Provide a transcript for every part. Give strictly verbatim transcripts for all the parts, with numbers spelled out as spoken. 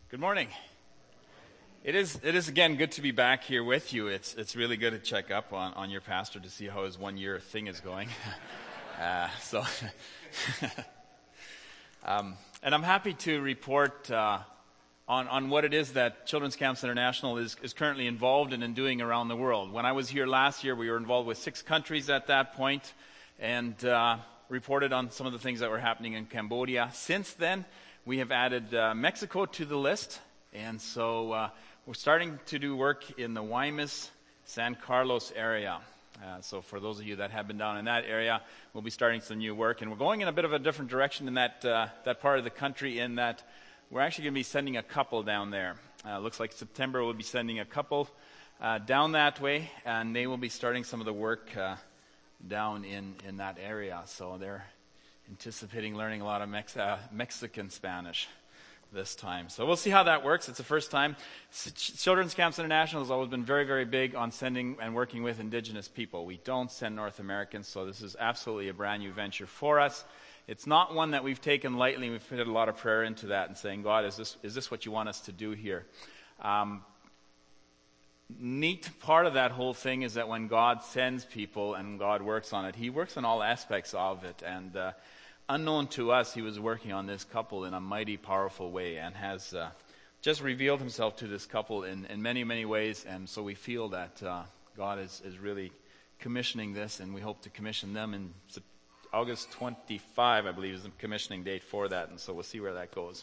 Good morning. It is it is again good to be back here with you. It's it's really good to check up on, on your pastor to see how his one year thing is going. uh, so, um, and I'm happy to report uh, on on what it is that Children's Camps International is is currently involved in and doing around the world. When I was here last year, we were involved with six countries at that point, and uh, reported on some of the things that were happening in Cambodia. Since then, we have added uh, Mexico to the list, and so uh, we're starting to do work in the Guaymas, San Carlos area. Uh, so for those of you that have been down in that area, we'll be starting some new work, and we're going in a bit of a different direction in that uh, that part of the country, in that we're actually going to be sending a couple down there. Uh, looks like September we'll be sending a couple uh, down that way, and they will be starting some of the work uh, down in, in that area. So they're anticipating learning a lot of Mex- uh, Mexican Spanish this time. So we'll see how that works. It's the first time. Ch- Children's Camps International has always been very, very big on sending and working with Indigenous people. We don't send North Americans, so this is absolutely a brand new venture for us. It's not one that we've taken lightly. We've put a lot of prayer into that and saying, God, is this is this what you want us to do here? Um, neat part of that whole thing is that when God sends people and God works on it, He works on all aspects of it. And uh, unknown to us, He was working on this couple in a mighty, powerful way, and has uh, just revealed Himself to this couple in, in many, many ways. And so we feel that uh, God is, is really commissioning this, and we hope to commission them in August twenty-fifth, I believe, is the commissioning date for that. And so we'll see where that goes.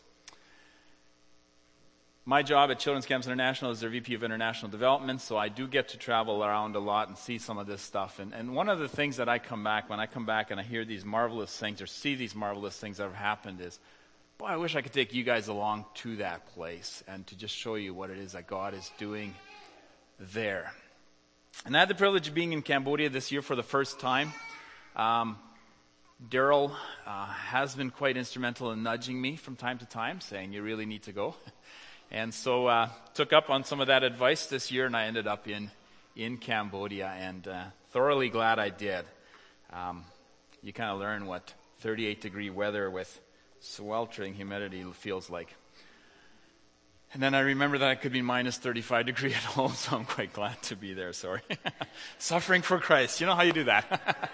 My job at Children's Camps International is their V P of International Development, so I do get to travel around a lot and see some of this stuff. And, and one of the things that I come back, when I come back and I hear these marvelous things or see these marvelous things that have happened, is, boy, I wish I could take you guys along to that place and to just show you what it is that God is doing there. And I had the privilege of being in Cambodia this year for the first time. Um, Daryl uh, has been quite instrumental in nudging me from time to time, saying, you really need to go. And so uh, took up on some of that advice this year, and I ended up in in Cambodia, and uh, thoroughly glad I did. Um, you kind of learn what thirty-eight degree weather with sweltering humidity feels like. And then I remember that it could be minus thirty-five degree at home, so I'm quite glad to be there, sorry. Suffering for Christ, you know how you do that.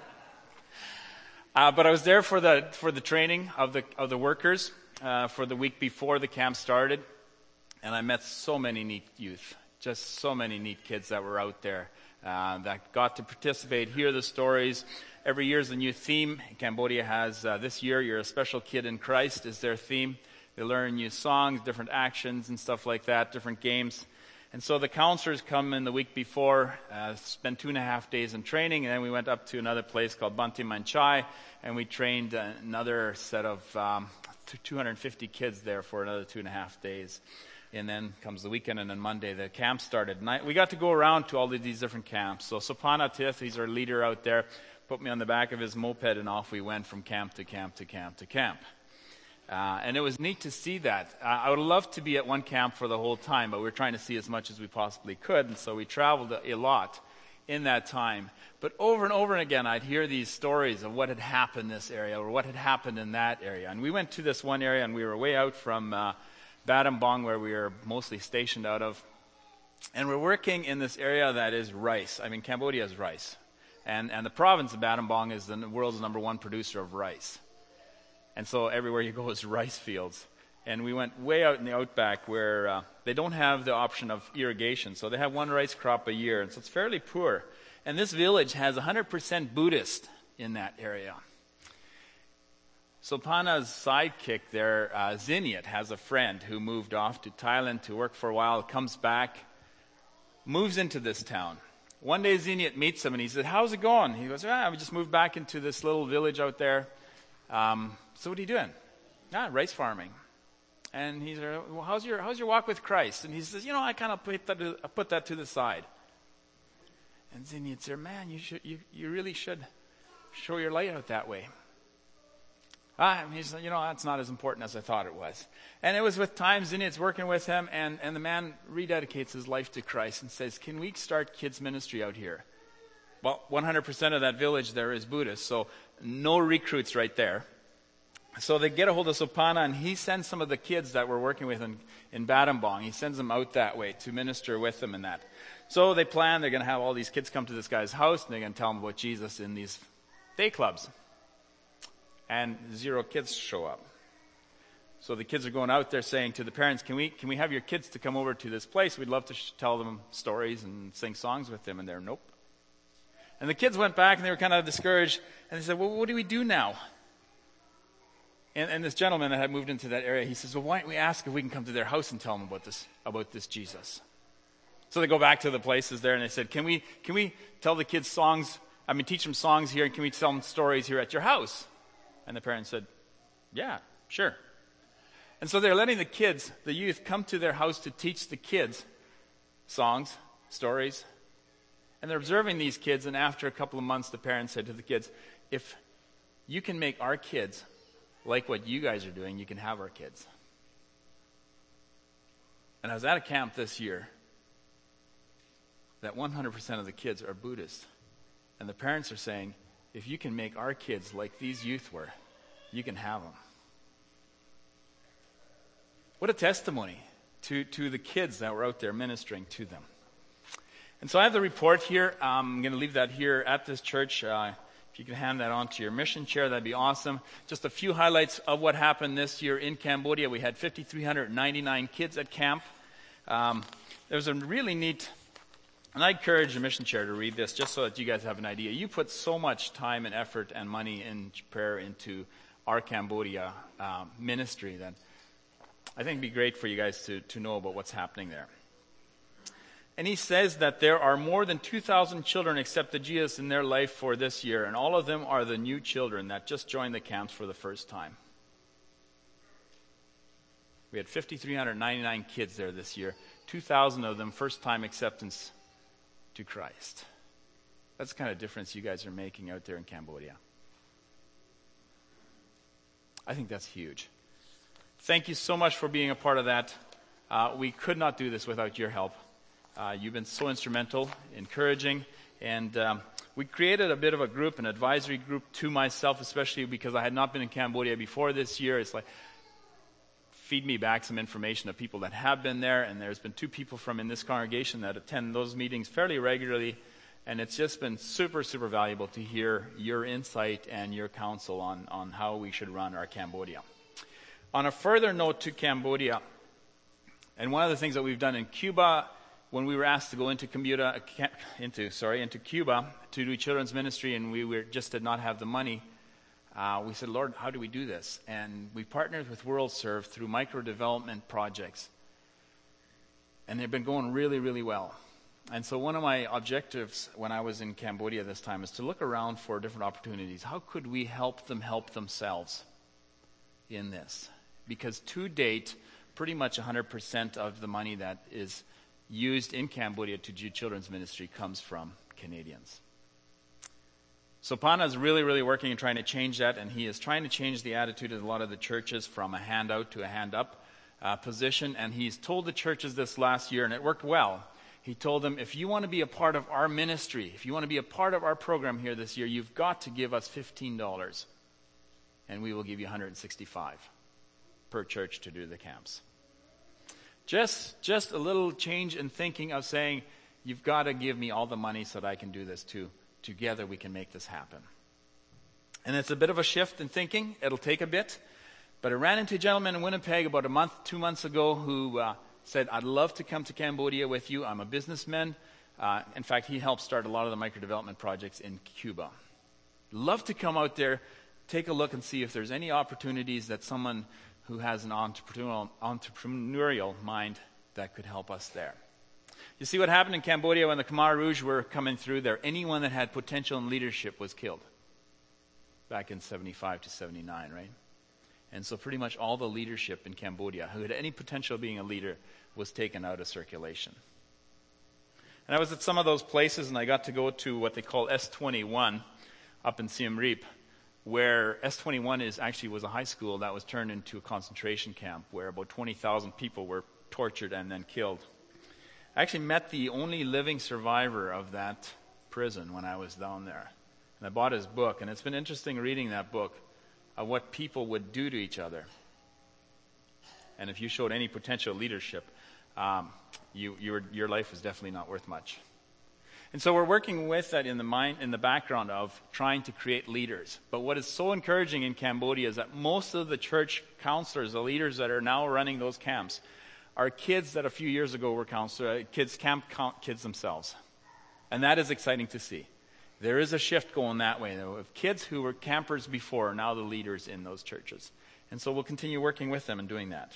uh, but I was there for the for the training of the of the workers uh, for the week before the camp started. And I met so many neat youth, just so many neat kids that were out there uh, that got to participate, hear the stories. Every year is a new theme. Cambodia has, uh, this year, You're a Special Kid in Christ is their theme. They learn new songs, different actions and stuff like that, different games. And so the counselors come in the week before, uh, spend two and a half days in training, and then we went up to another place called Banti Manchai, and we trained uh, another set of um, two hundred fifty kids there for another two and a half days. And then comes the weekend, and then Monday the camp started. And I, we got to go around to all of these different camps. So Sopana Tith, he's our leader out there, put me on the back of his moped, and off we went from camp to camp to camp to camp. Uh, and it was neat to see that. Uh, I would love to be at one camp for the whole time, but we were trying to see as much as we possibly could. And so we traveled a, a lot in that time. But over and over again, I'd hear these stories of what had happened in this area or what had happened in that area. And we went to this one area, and we were way out from Uh, Battambang, where we are mostly stationed out of. And we're working in this area that is rice. I mean, Cambodia is rice. And and the province of Battambang is the world's number one producer of rice. And so everywhere you go is rice fields. And we went way out in the outback where uh, they don't have the option of irrigation. So they have one rice crop a year. And so it's fairly poor. And this village has one hundred percent Buddhist in that area. Sopana's sidekick there, uh, Ziniat, has a friend who moved off to Thailand to work for a while, comes back, moves into this town. One day Ziniat meets him and he said, how's it going? He goes, ah, we just moved back into this little village out there. Um, so what are you doing? Ah, rice farming. And he said, well, how's your how's your walk with Christ? And he says, you know, I kind of put that to, I put that to the side. And Ziniat said, man, you should you, you really should show your light out that way. Ah, and he said, you know, that's not as important as I thought it was. And it was with time, Ziniat's working with him, and, and the man rededicates his life to Christ and says, can we start kids ministry out here? Well, one hundred percent of that village there is Buddhist, so no recruits right there. So they get a hold of Sopana, and he sends some of the kids that we're working with in, in Battambang. He sends them out that way to minister with them in that. So they plan they're going to have all these kids come to this guy's house, and they're going to tell him about Jesus in these day clubs. And zero kids show up. So the kids are going out there saying to the parents, can we can we have your kids to come over to this place? We'd love to sh- tell them stories and sing songs with them. And they're, nope. And the kids went back, and they were kind of discouraged. And they said, well, what do we do now? And, and this gentleman that had moved into that area, he says, well, why don't we ask if we can come to their house and tell them about this about this Jesus? So they go back to the places there, and they said, can we can we tell the kids songs, I mean, teach them songs here, and can we tell them stories here at your house? And the parents said, yeah, sure. And so they're letting the kids, the youth, come to their house to teach the kids songs, stories. And they're observing these kids, and after a couple of months, the parents said to the kids, if you can make our kids like what you guys are doing, you can have our kids. And I was at a camp this year that one hundred percent of the kids are Buddhist. And the parents are saying, if you can make our kids like these youth were, you can have them. What a testimony to, to the kids that were out there ministering to them. And so I have the report here. Um, I'm going to leave that here at this church. Uh, if you can hand that on to your mission chair, that'd be awesome. Just a few highlights of what happened this year in Cambodia. We had five thousand three hundred ninety-nine kids at camp. Um, there was a really neat, and I encourage the mission chair to read this just so that you guys have an idea. You put so much time and effort and money in prayer into our Cambodia uh, ministry that I think it'd be great for you guys to, to know about what's happening there. And he says that there are more than two thousand children accepted Jesus in their life for this year, and all of them are the new children that just joined the camps for the first time. We had five thousand three hundred ninety-nine kids there this year, two thousand of them first-time acceptance to Christ. That's the kind of difference you guys are making out there in Cambodia. I think that's huge. Thank you so much for being a part of that. Uh, we could not do this without your help. Uh, you've been so instrumental, encouraging, and um, we created a bit of a group, an advisory group to myself, especially because I had not been in Cambodia before this year. It's like, feed me back some information of people that have been there, and there's been two people from in this congregation that attend those meetings fairly regularly, and it's just been super, super valuable to hear your insight and your counsel on, on how we should run our Cambodia. On a further note to Cambodia, and one of the things that we've done in Cuba, when we were asked to go into Cuba, into sorry, into Cuba to do children's ministry, and we were, just did not have the money, uh, we said, Lord, how do we do this? And we partnered with WorldServe through micro-development projects, and they've been going really, really well. And so one of my objectives when I was in Cambodia this time is to look around for different opportunities. How could we help them help themselves in this? Because to date, pretty much one hundred percent of the money that is used in Cambodia to do children's ministry comes from Canadians. So Pana is really, really working and trying to change that, and he is trying to change the attitude of a lot of the churches from a handout to a hand-up uh, position, and he's told the churches this last year, and it worked well. He told them, if you want to be a part of our ministry, if you want to be a part of our program here this year, you've got to give us fifteen dollars, and we will give you one hundred sixty-five dollars per church to do the camps. Just, just a little change in thinking of saying, you've got to give me all the money so that I can do this too. Together we can make this happen. And it's a bit of a shift in thinking. It'll take a bit. But I ran into a gentleman in Winnipeg about a month, two months ago who uh, said, I'd love to come to Cambodia with you. I'm a businessman. Uh, in fact, he helped start a lot of the micro-development projects in Cuba. Love to come out there, take a look and see if there's any opportunities that someone who has an entrepreneurial, entrepreneurial mind that could help us there. You see what happened in Cambodia when the Khmer Rouge were coming through there? Anyone that had potential in leadership was killed back in seventy-five to seventy-nine, right? And so pretty much all the leadership in Cambodia who had any potential of being a leader was taken out of circulation. And I was at some of those places, and I got to go to what they call S twenty-one up in Siem Reap, where S twenty-one is actually was a high school that was turned into a concentration camp where about twenty thousand people were tortured and then killed. I actually met the only living survivor of that prison when I was down there. And I bought his book, and it's been interesting reading that book of what people would do to each other. And if you showed any potential leadership, um, you, your, your life is definitely not worth much. And so we're working with that in the mind, in the background of trying to create leaders. But what is so encouraging in Cambodia is that most of the church counselors, the leaders that are now running those camps, are kids that a few years ago were counselor, kids, camp kids themselves. And that is exciting to see. There is a shift going that way, though, of kids who were campers before are now the leaders in those churches. And so we'll continue working with them and doing that.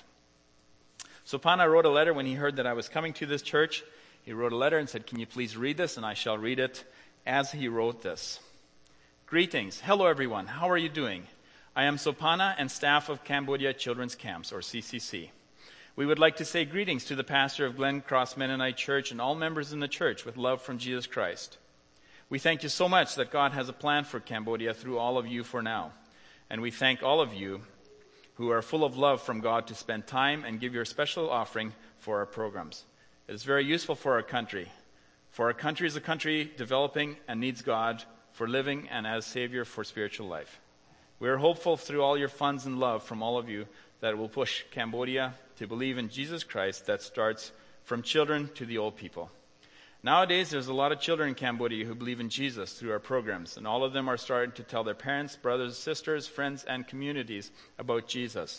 So Pana wrote a letter when he heard that I was coming to this church. He wrote a letter and said, "Can you please read this?" And I shall read it as he wrote this. "Greetings. Hello, everyone. How are you doing? I am Sopana and staff of Cambodia Children's Camps, or C C C. We would like to say greetings to the pastor of Glen Cross Mennonite Church and all members in the church with love from Jesus Christ. We thank you so much that God has a plan for Cambodia through all of you for now. And we thank all of you who are full of love from God to spend time and give your special offering for our programs. It is very useful for our country. For our country is a country developing and needs God for living and as Savior for spiritual life. We are hopeful through all your funds and love from all of you that it will push Cambodia to believe in Jesus Christ that starts from children to the old people. Nowadays, there's a lot of children in Cambodia who believe in Jesus through our programs, and all of them are starting to tell their parents, brothers, sisters, friends, and communities about Jesus.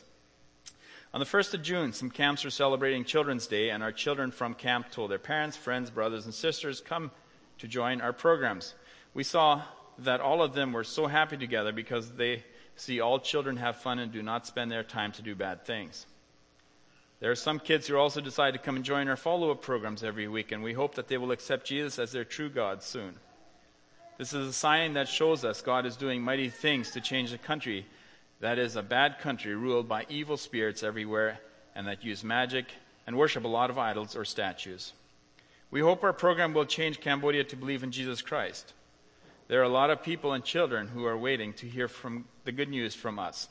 On the first of June, some camps are celebrating Children's Day, and our children from camp told their parents, friends, brothers, and sisters, come to join our programs. We saw that all of them were so happy together because they see all children have fun and do not spend their time to do bad things. There are some kids who also decide to come and join our follow-up programs every week, and we hope that they will accept Jesus as their true God soon. This is a sign that shows us God is doing mighty things to change a country that is a bad country ruled by evil spirits everywhere and that use magic and worship a lot of idols or statues. We hope our program will change Cambodia to believe in Jesus Christ. There are a lot of people and children who are waiting to hear from the good news from us.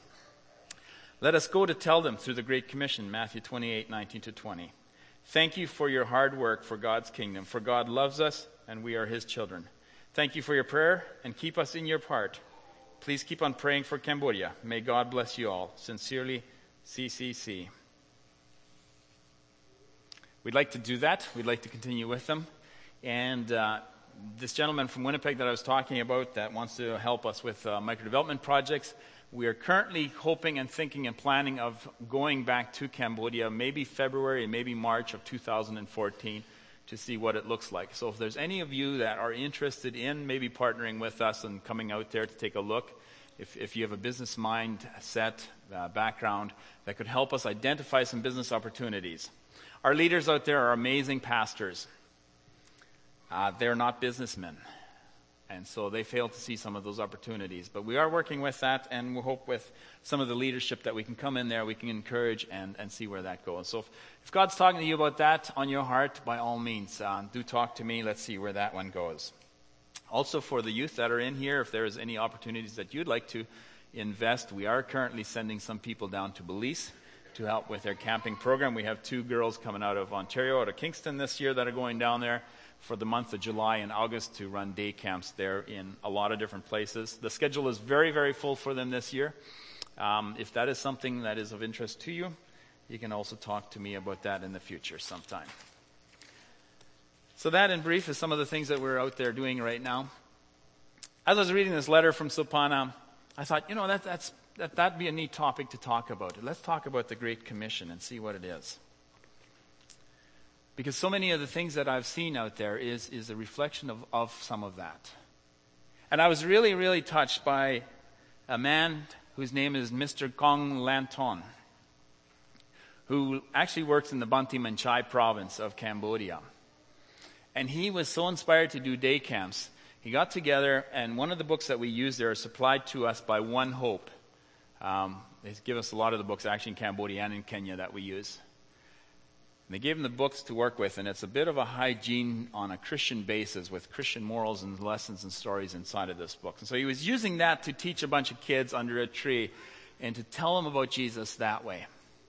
Let us go to tell them through the Great Commission, Matthew twenty-eight, nineteen to twenty. Thank you for your hard work for God's kingdom, for God loves us and we are his children. Thank you for your prayer and keep us in your part. Please keep on praying for Cambodia. May God bless you all. Sincerely, C C C. We'd like to do that. We'd like to continue with them. And uh, this gentleman from Winnipeg that I was talking about that wants to help us with uh, micro-development projects, we are currently hoping and thinking and planning of going back to Cambodia maybe February, maybe March of two thousand fourteen to see what it looks like. So if there's any of you that are interested in maybe partnering with us and coming out there to take a look, if, if you have a business mindset, uh, background that could help us identify some business opportunities. Our leaders out there are amazing pastors. Uh, they're not businessmen. And so they fail to see some of those opportunities. But we are working with that, and we hope with some of the leadership that we can come in there, we can encourage and, and see where that goes. So if, if God's talking to you about that on your heart, by all means, uh, do talk to me. Let's see where that one goes. Also, for the youth that are in here, if there is any opportunities that you'd like to invest, we are currently sending some people down to Belize to help with their camping program. We have two girls coming out of Ontario, out of Kingston this year that are going down there for the month of July and August to run day camps there in a lot of different places. The schedule is very, very full for them this year. Um, if that is something that is of interest to you, you can also talk to me about that in the future sometime. So that, in brief, is some of the things that we're out there doing right now. As I was reading this letter from Sopana, I thought, you know, that, that's, that, that'd be a neat topic to talk about. Let's talk about the Great Commission and see what it is. Because so many of the things that I've seen out there is, is a reflection of, of some of that. And I was really, really touched by a man whose name is Mister Kong Lanton, who actually works in the Banteay Meanchai province of Cambodia. And he was so inspired to do day camps. He got together, and one of the books that we use there is supplied to us by One Hope. Um, they give us a lot of the books actually in Cambodia and in Kenya that we use. And they gave him the books to work with, and it's a bit of a hygiene on a Christian basis with Christian morals and lessons and stories inside of this book. And so he was using that to teach a bunch of kids under a tree and to tell them about Jesus that way.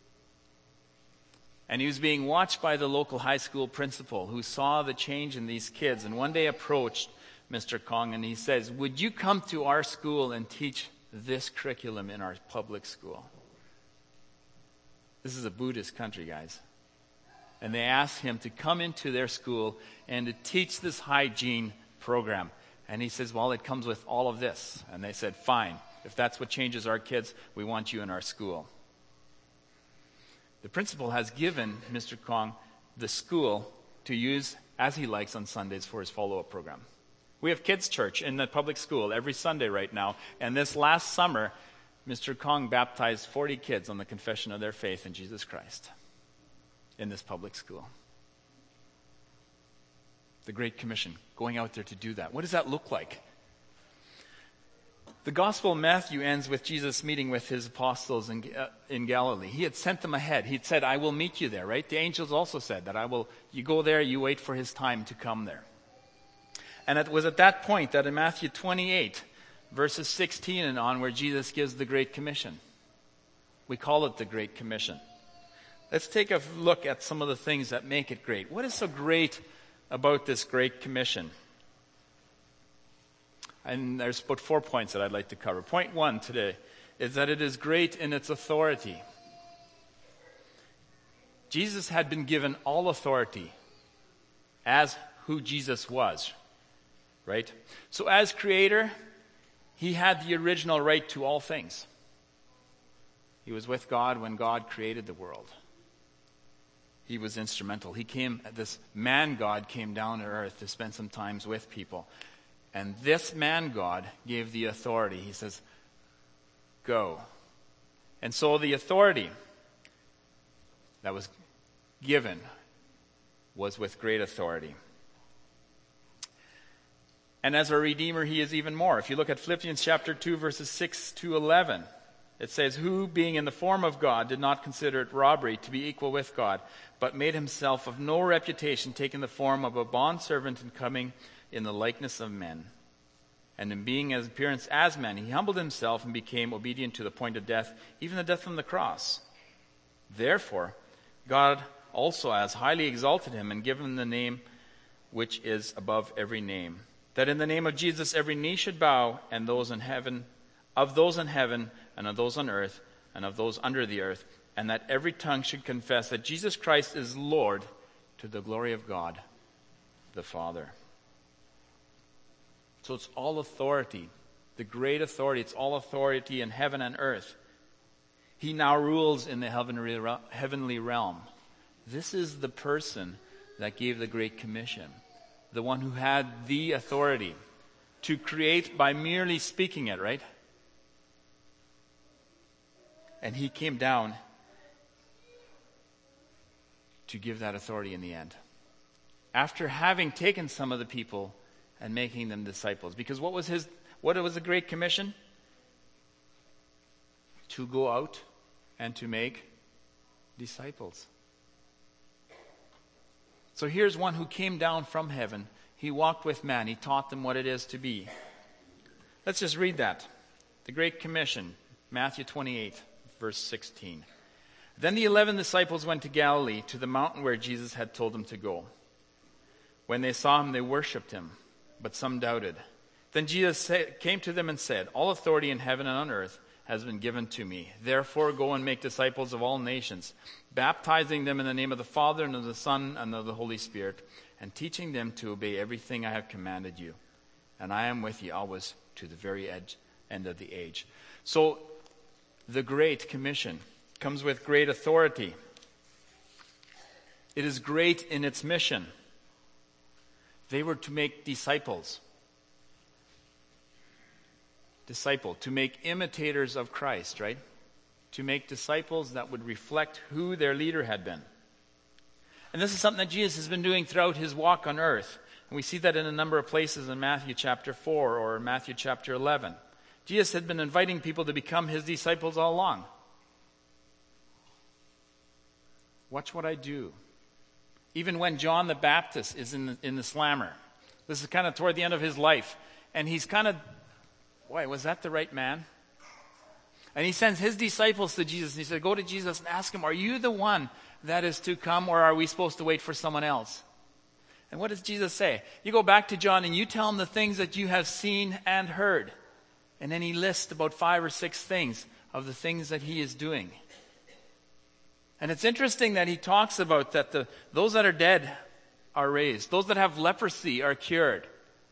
And he was being watched by the local high school principal who saw the change in these kids and one day approached Mister Kong and he says, "Would you come to our school and teach this curriculum in our public school. This is a Buddhist country, guys. And they asked him to come into their school and to teach this hygiene program. And he says, well, it comes with all of this. And they said, fine. If that's what changes our kids, we want you in our school. The principal has given Mister Kong the school to use as he likes on Sundays for his follow-up program. We have kids' church in the public school every Sunday right now. And this last summer, Mister Kong baptized forty kids on the confession of their faith in Jesus Christ in this public school. The Great Commission, going out there to do that. What does that look like? The Gospel of Matthew ends with Jesus meeting with his apostles in, uh, in Galilee. He had sent them ahead. He'd said, I will meet you there, right? The angels also said that I will, you go there, you wait for his time to come there. And it was at that point that in Matthew twenty-eight, verses sixteen and on, where Jesus gives the Great Commission. We call it the Great Commission. Let's take a look at some of the things that make it great. What is so great about this Great Commission? And there's about four points that I'd like to cover. Point one today is that it is great in its authority. Jesus had been given all authority as who Jesus was, right? So as creator, he had the original right to all things. He was with God when God created the world. He was instrumental. He came, this man God came down to earth to spend some time with people. And this man God gave the authority. He says, go. And so the authority that was given was with great authority. And as a Redeemer, he is even more. If you look at Philippians chapter two, verses six to eleven, it says, who, being in the form of God, did not consider it robbery to be equal with God, but made himself of no reputation, taking the form of a bondservant and coming in the likeness of men. And in being as appearance as man, he humbled himself and became obedient to the point of death, even the death on the cross. Therefore, God also has highly exalted him and given him the name which is above every name, that in the name of Jesus every knee should bow, and those in heaven, of those in heaven, and of those on earth, and of those under the earth, and that every tongue should confess that Jesus Christ is Lord, to the glory of God the Father. So it's all authority, the great authority. It's all authority in heaven and earth. He now rules in the heavenly realm. This is the person that gave the Great Commission, the one who had the authority to create by merely speaking it, right? And he came down to give that authority in the end. After having taken some of the people and making them disciples. Because what was his, what was the Great Commission? To go out and to make disciples. So here's one who came down from heaven. He walked with man. He taught them what it is to be. Let's just read that. The Great Commission, Matthew twenty-eight, verse sixteen. Then the eleven disciples went to Galilee, to the mountain where Jesus had told them to go. When they saw him, they worshipped him, but some doubted. Then Jesus came to them and said, all authority in heaven and on earth has been given to me. Therefore go and make disciples of all nations, baptizing them in the name of the Father and of the Son and of the Holy Spirit, and teaching them to obey everything I have commanded you. And I am with you always to the very edge, end of the age. So the Great Commission comes with great authority. It is great in its mission. They were to make disciples. Disciple, to make imitators of Christ, right? To make disciples that would reflect who their leader had been. And this is something that Jesus has been doing throughout his walk on earth. And we see that in a number of places in Matthew chapter four or Matthew chapter eleven. Jesus had been inviting people to become his disciples all along. Watch what I do. Even when John the Baptist is in the, in the slammer. This is kind of toward the end of his life. And he's kind of, boy, was that the right man? And he sends his disciples to Jesus. And he said, go to Jesus and ask him, are you the one that is to come, or are we supposed to wait for someone else? And what does Jesus say? You go back to John and you tell him the things that you have seen and heard. And then he lists about five or six things of the things that he is doing. And it's interesting that he talks about that the those that are dead are raised. Those that have leprosy are cured.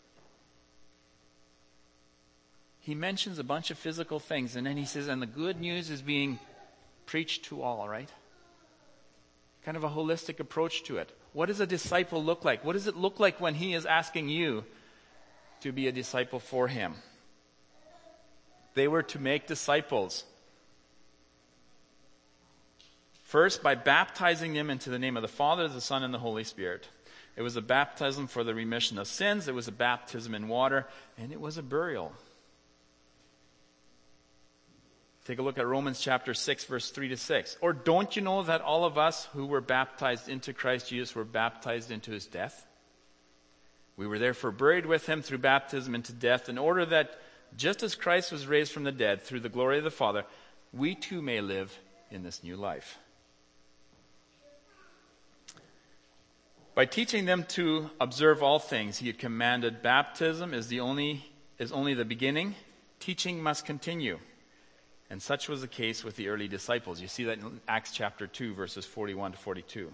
He mentions a bunch of physical things, and then he says, and the good news is being preached to all, right? Kind of a holistic approach to it. What does a disciple look like? What does it look like when he is asking you to be a disciple for him? They were to make disciples. First, by baptizing them into the name of the Father, the Son, and the Holy Spirit. It was a baptism for the remission of sins. It was a baptism in water. And it was a burial. Take a look at Romans chapter six, verse three to six. Or don't you know that all of us who were baptized into Christ Jesus were baptized into his death? We were therefore buried with him through baptism into death, in order that just as Christ was raised from the dead through the glory of the Father, we too may live in this new life. By teaching them to observe all things, he had commanded baptism is the only is only the beginning. Teaching must continue. And such was the case with the early disciples. You see that in Acts chapter two, verses forty-one to forty-two.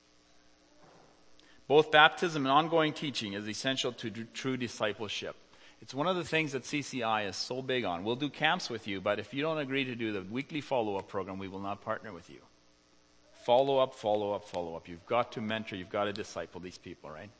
Both baptism and ongoing teaching is essential to true discipleship. It's one of the things that C C I is so big on. We'll do camps with you, but if you don't agree to do the weekly follow-up program, we will not partner with you. Follow up, follow up, follow up. You've got to mentor, you've got to disciple these people, right?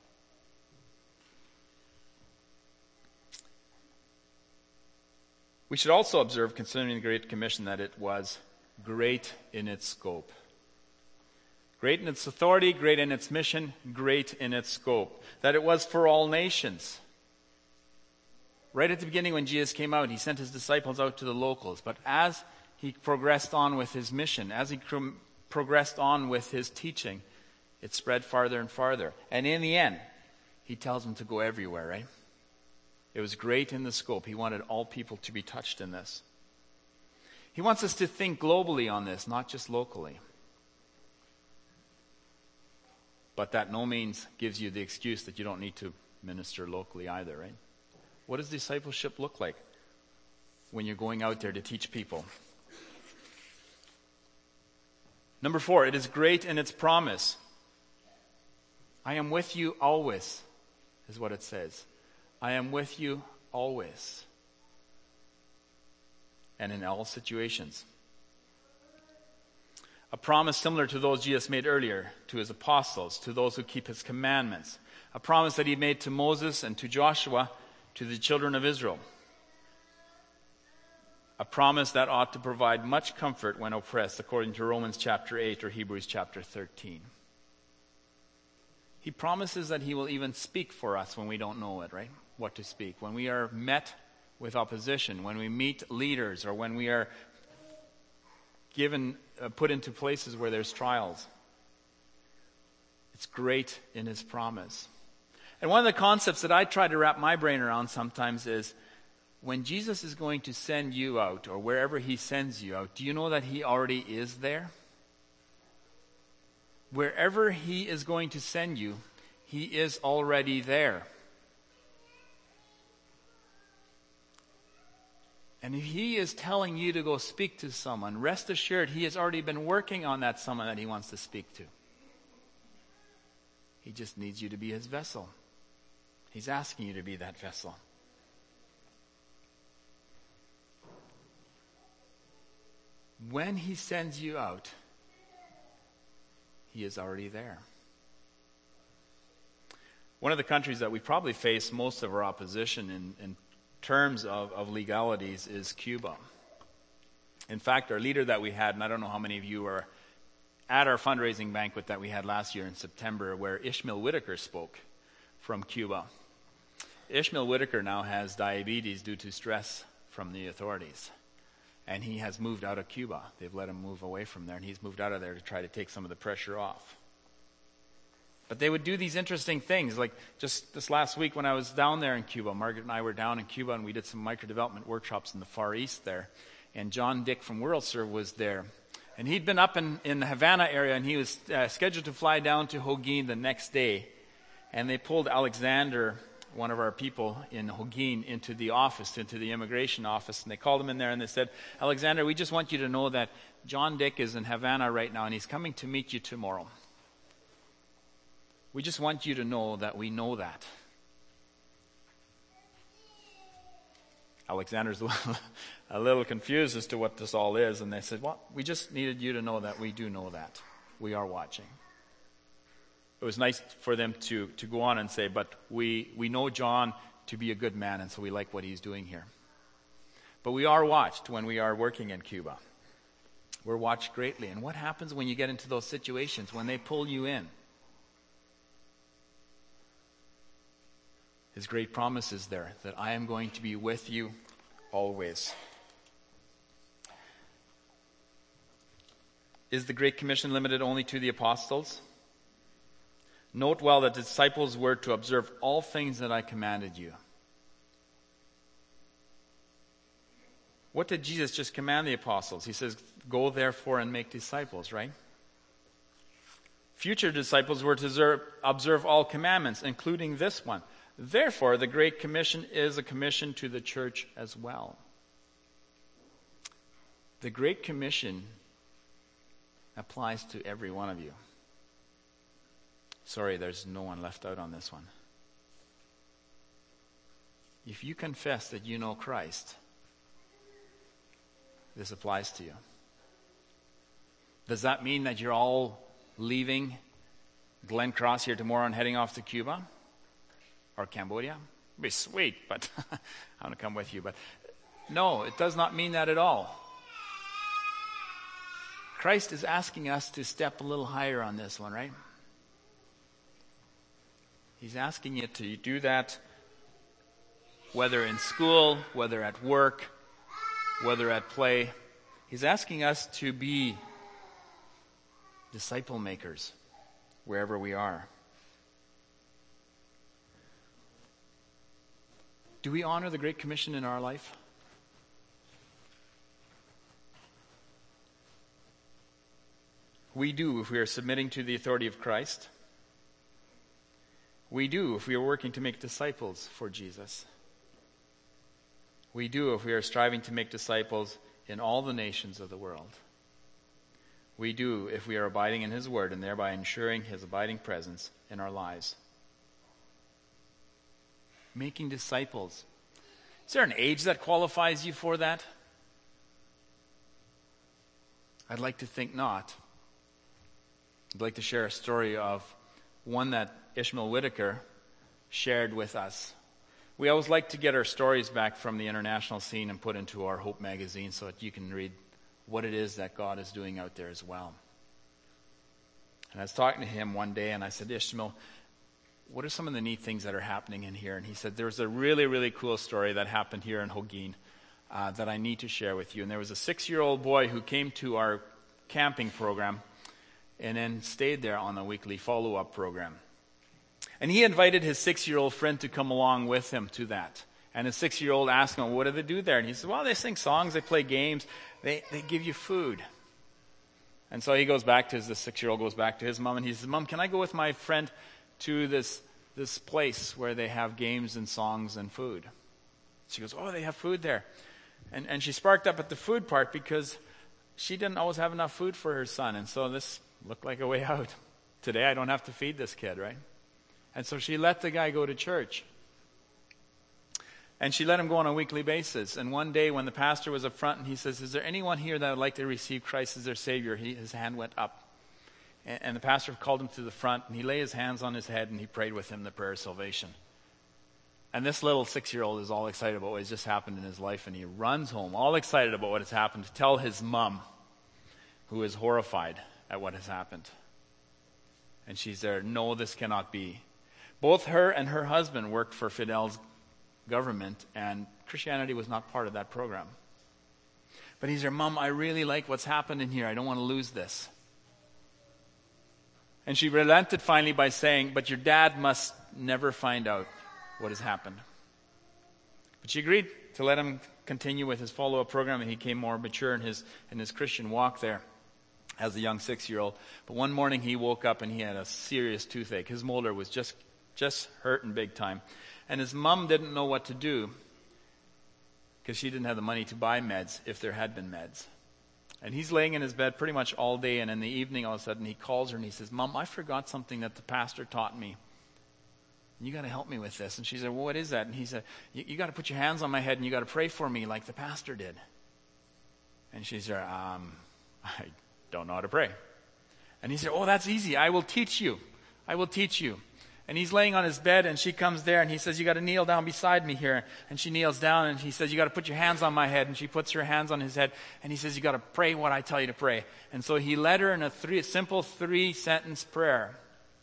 We should also observe, concerning the Great Commission, that it was great in its scope. Great in its authority, great in its mission, great in its scope. That it was for all nations. Right at the beginning when Jesus came out, he sent his disciples out to the locals. But as he progressed on with his mission, as he cr- progressed on with his teaching, it spread farther and farther. And in the end, he tells them to go everywhere, right? It was great in the scope. He wanted all people to be touched in this. He wants us to think globally on this, not just locally. But that no means gives you the excuse that you don't need to minister locally either, right? What does discipleship look like when you're going out there to teach people? Number four, it is great in its promise. I am with you always, is what it says. I am with you always. And in all situations. A promise similar to those Jesus made earlier to his apostles, to those who keep his commandments. A promise that he made to Moses and to Joshua, to the children of Israel. A promise that ought to provide much comfort when oppressed, according to Romans chapter eight or Hebrews chapter thirteen. He promises that he will even speak for us when we don't know it, right? What to speak. When we are met with opposition, when we meet leaders, or when we are given, uh, put into places where there's trials. It's great in his promise. And one of the concepts that I try to wrap my brain around sometimes is, when Jesus is going to send you out, or wherever he sends you out, do you know that he already is there? Wherever he is going to send you, he is already there. And if he is telling you to go speak to someone, rest assured he has already been working on that someone that he wants to speak to. He just needs you to be his vessel. He's asking you to be that vessel. When he sends you out, he is already there. One of the countries that we probably face most of our opposition in, in terms of, of legalities is Cuba. In fact, our leader that we had, and I don't know how many of you were at our fundraising banquet that we had last year in September, where Ishmael Whitaker spoke from Cuba. Ishmael Whitaker now has diabetes due to stress from the authorities. And he has moved out of Cuba. They've let him move away from there, and he's moved out of there to try to take some of the pressure off. But they would do these interesting things. Like just this last week when I was down there in Cuba, Margaret and I were down in Cuba, and we did some micro-development workshops in the Far East there. And John Dick from WorldServe was there. And he'd been up in, in the Havana area, and he was uh, scheduled to fly down to Holguin the next day. And they pulled Alexander one of our people in Holguin into the office, into the immigration office, and they called him in there and they said, Alexander, we just want you to know that John Dick is in Havana right now and he's coming to meet you tomorrow. We just want you to know that we know that. Alexander's a little, a little confused as to what this all is, and they said, well, we just needed you to know that we do know that. We are watching. It was nice for them to, to go on and say, but we, we know John to be a good man, and so we like what he's doing here. But we are watched when we are working in Cuba. We're watched greatly. And what happens when you get into those situations, when they pull you in? His great promise is there, that I am going to be with you always. Is the Great Commission limited only to the apostles? Note well that the disciples were to observe all things that I commanded you. What did Jesus just command the apostles? He says, go therefore and make disciples, right? Future disciples were to observe, observe all commandments, including this one. Therefore, the Great Commission is a commission to the church as well. The Great Commission applies to every one of you. Sorry, there's no one left out on this one. If you confess that you know Christ, this applies to you. Does that mean that you're all leaving Glen Cross here tomorrow and heading off to Cuba or Cambodia? It'd be sweet, but I want to come with you. But no, it does not mean that at all. Christ is asking us to step a little higher on this one, right? He's asking you to do that whether in school, whether at work, whether at play. He's asking us to be disciple makers wherever we are. Do we honor the Great Commission in our life? We do if we are submitting to the authority of Christ. We do if we are working to make disciples for Jesus. We do if we are striving to make disciples in all the nations of the world. We do if we are abiding in His Word and thereby ensuring His abiding presence in our lives. Making disciples. Is there an age that qualifies you for that? I'd like to think not. I'd like to share a story of one that Ishmael Whitaker shared with us. We always like to get our stories back from the international scene and put into our Hope magazine so that you can read what it is that God is doing out there as well. And I was talking to him one day and I said, Ishmael, what are some of the neat things that are happening in here? And he said, there's a really, really cool story that happened here in Holguin uh, that I need to share with you. And there was a six-year-old boy who came to our camping program and then stayed there on a weekly follow-up program. And he invited his six-year-old friend to come along with him to that. And his six-year-old asked him, what do they do there? And he said, well, they sing songs, they play games, they, they give you food. And so he goes back to his, the six-year-old goes back to his mom, and he says, Mom, can I go with my friend to this, this place where they have games and songs and food? She goes, oh, they have food there. And, and she sparked up at the food part because she didn't always have enough food for her son. And so this looked like a way out. Today I don't have to feed this kid, right? And so she let the guy go to church. And she let him go on a weekly basis. And one day when the pastor was up front and he says, is there anyone here that would like to receive Christ as their Savior? He, his hand went up. And, and the pastor called him to the front and he laid his hands on his head and he prayed with him the prayer of salvation. And this little six-year-old is all excited about what has just happened in his life. And he runs home all excited about what has happened to tell his mom, who is horrified at what has happened. And she's there, no, this cannot be. Both her and her husband worked for Fidel's government, and Christianity was not part of that program. But he's there, Mom, I really like what's happened in here. I don't want to lose this. And she relented finally by saying, but your dad must never find out what has happened. But she agreed to let him continue with his follow-up program, and he became more mature in his in his Christian walk there as a young six-year-old. But one morning he woke up and he had a serious toothache. His molar was just just hurting big time. And his mom didn't know what to do because she didn't have the money to buy meds if there had been meds. And he's laying in his bed pretty much all day, and in the evening all of a sudden he calls her and he says, Mom, I forgot something that the pastor taught me. You got to help me with this. And she said, well, what is that? And he said, you, you got to put your hands on my head and you got to pray for me like the pastor did. And she said, um, I don't know how to pray. And he said, oh, that's easy. I will teach you. I will teach you. And he's laying on his bed and she comes there and he says, you got to kneel down beside me here. And she kneels down and he says, you got to put your hands on my head. And she puts her hands on his head and he says, you got to pray what I tell you to pray. And so he led her in a three, simple three sentence prayer.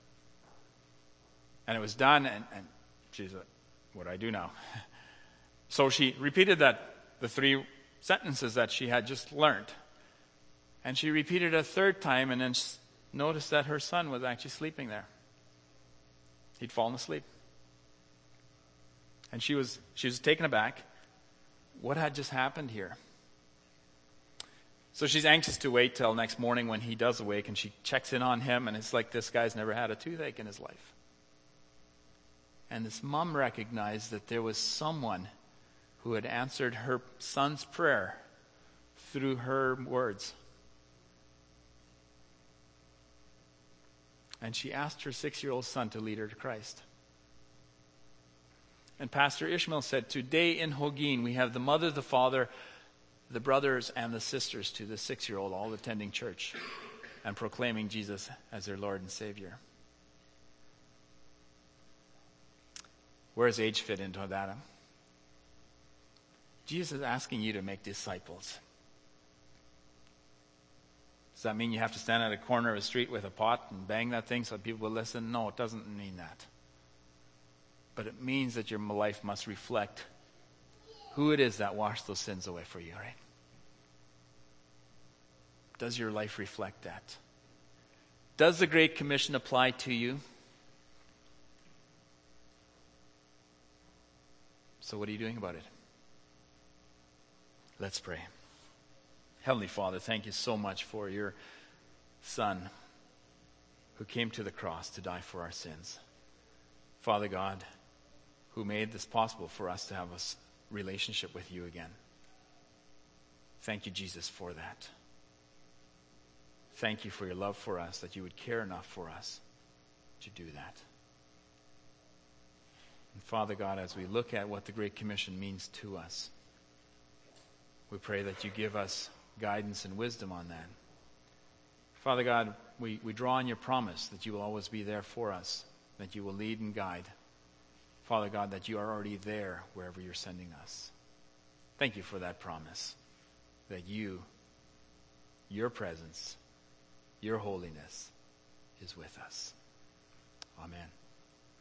And it was done, and, and she's like, what do I do now? So she repeated that, the three sentences that she had just learned. And she repeated it a third time, and then noticed that her son was actually sleeping there. He'd fallen asleep. And she was, she was taken aback. What had just happened here? So she's anxious to wait till next morning when he does awake, and she checks in on him, and it's like this guy's never had a toothache in his life. And this mom recognized that there was someone who had answered her son's prayer through her words. And she asked her six-year-old son to lead her to Christ. And Pastor Ishmael said, today in Hogin, we have the mother, the father, the brothers, and the sisters to the six-year-old all attending church and proclaiming Jesus as their Lord and Savior. Where does age fit into that? Jesus is asking you to make disciples. Does that mean you have to stand at a corner of a street with a pot and bang that thing so people will listen? No, it doesn't mean that. But it means that your life must reflect who it is that washed those sins away for you, right? Does your life reflect that? Does the Great Commission apply to you? So what are you doing about it? Let's pray. Heavenly Father, thank you so much for your Son who came to the cross to die for our sins. Father God, who made this possible for us to have a relationship with you again. Thank you, Jesus, for that. Thank you for your love for us, that you would care enough for us to do that. And Father God, as we look at what the Great Commission means to us, we pray that you give us guidance and wisdom on that. Father God, we, we draw on your promise that you will always be there for us, that you will lead and guide. Father God, that you are already there wherever you're sending us. Thank you for that promise, that you, your presence, your holiness is with us.